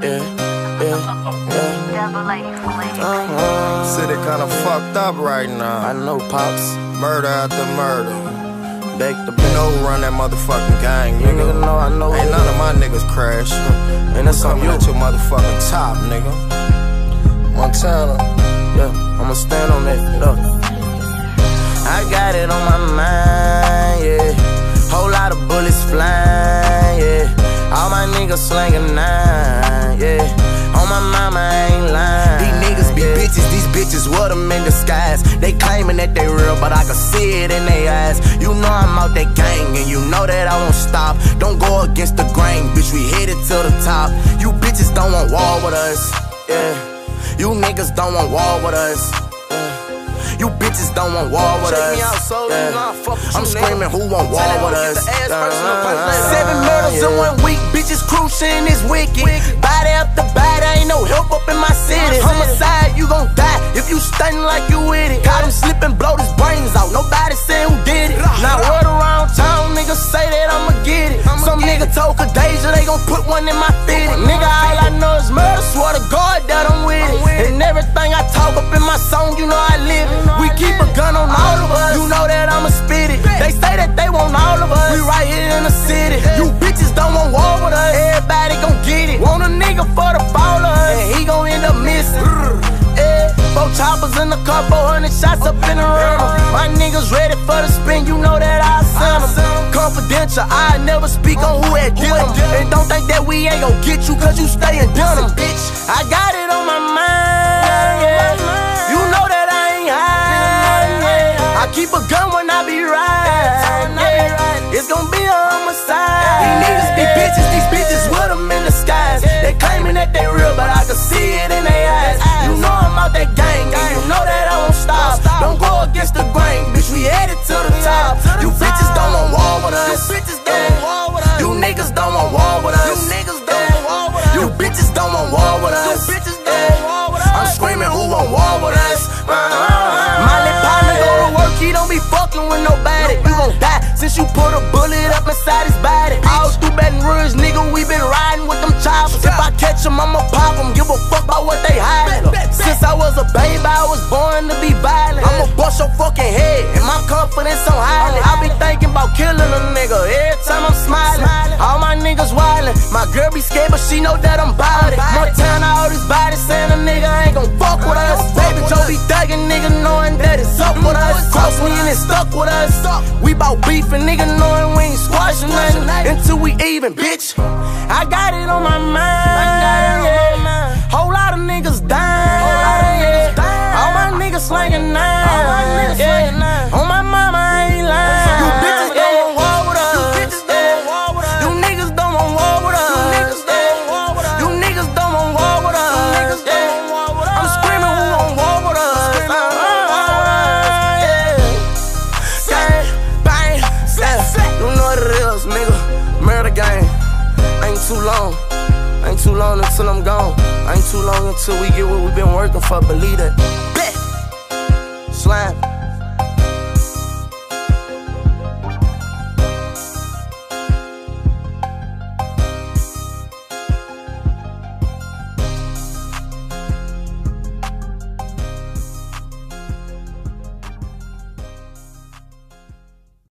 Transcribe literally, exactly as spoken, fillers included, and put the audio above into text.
yeah, yeah, yeah. Uh-huh. City kinda fucked up right now. I know, Pops. Murder after murder. Back to back. You know who run that motherfucking gang, You nigga. nigga know I know. Ain't none of my niggas crash. And that's on Coming you. at your motherfucking top, nigga. Montana. Yeah, I'ma stand on that. Look. I got it on my mind, yeah. Whole lot of bullets flying, yeah. All my niggas slinging nine, yeah. On my mama, I ain't lying. These niggas be yeah. bitches, these bitches what them in disguise. They claiming that they real, but I can see it in their eyes. You know I'm out that gang, and you know that I won't stop. Don't go against the grain, bitch, we headed to the top. You bitches don't want war with us, yeah. You niggas don't want war with us, yeah. You bitches don't want war with Check us. me out, so yeah. you know I fuck with I'm you, screaming, nigga. who want war Tell with them us? get the ass first, no punch Uh, later. Seven murders in Yeah. one week, bitches cruising is wicked. Body after body, ain't no help up in my city. Homicide, you gon' die if you stunning like you with it. Caught him slipping, blow his brains out. Nobody said who did it. Now word around town, niggas say that I'ma get it. Some nigga told Kadeja they gon' put one in my fitted. Nigga, all I know is murder. Swear to God that I'm with it. And everything I talk up in my song, you know I live it. We keep a gun on all of us. You know that I'ma spit it. They say that they want all of us. We right here in the city. You bitches don't want war with us. Everybody gon' get it. Want a nigga for the fall of us, and he gon' end up missing. Yeah, four choppers in the car, four hundred shots up in the river. My niggas ready for the spin. You know that I send them. Confidential, I never speak on who had did them. And don't think that we ain't gon' get you, cause you stay in denim, bitch. I got it on my mind, yeah. You know that I ain't high, yeah. I keep a gun when I be riding, yeah. It's gon' be a homicide. These niggas be bitches, these bitches with them in the skies. They claiming that they real, but I can see it in their eyes. You know I'm out that gang, and you know that I won't stop. Don't go against the grain, bitch, we headed to the top. You bitches don't want war with us. You niggas don't want war with us. You bitches don't want war with us. I'm screaming, who want war with us? My lip partner go to work, he don't be fucking with nobody. You gon' die since you put a bullet up inside his body. All through Baton Rouge, nigga, we been riding with them choppers. If I catch them, I'ma pop them. Give a fuck about what they hiding. Since I was a baby, I was born to be violent. I'ma bust your fucking head, and my confidence on high. I be thinking about killing a nigga every time I'm smiling. All my niggas wildin'. My girl be scared, but she know that I'm bout it. Montana, all these bodies saying a nigga ain't gon' fuck with us. Baby Joe be thuggin', nigga knowing that it's up with us. Cross me and it's stuck with us. We bout beef and nigga knowing we ain't squashing nothing until we even, bitch. I got it on my mind, yeah. Whole lot of niggas dying, yeah. All my niggas slanging nine, yeah. On my mama, I ain't lying. You bitches don't want war with us. You niggas don't want war with us. You niggas don't want war with us. I'm screaming, who want war with us? You know what it is, nigga. Murder gang. Ain't too long. Ain't too long until I'm gone. Ain't too long until we get what we been working for. Believe that. Bet. Slime.